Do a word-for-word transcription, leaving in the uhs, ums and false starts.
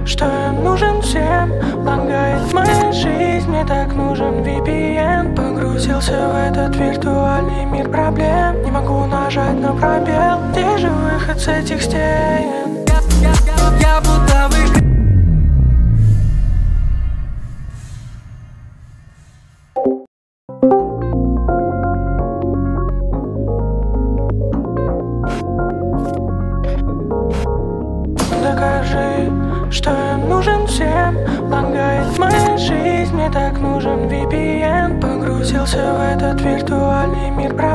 что я нужен всем. Лагает моя жизнь, мне так нужен ви пи эн. Погрузился в этот виртуальный мир проблем. Не могу нажать на пробел. Где же выход с этих стен? Я, я, я будто в игре. Докажи, что я нужен всем. Лагает моя жизнь, мне так нужен ви пи эн. Погрузился в этот виртуальный мир проблем.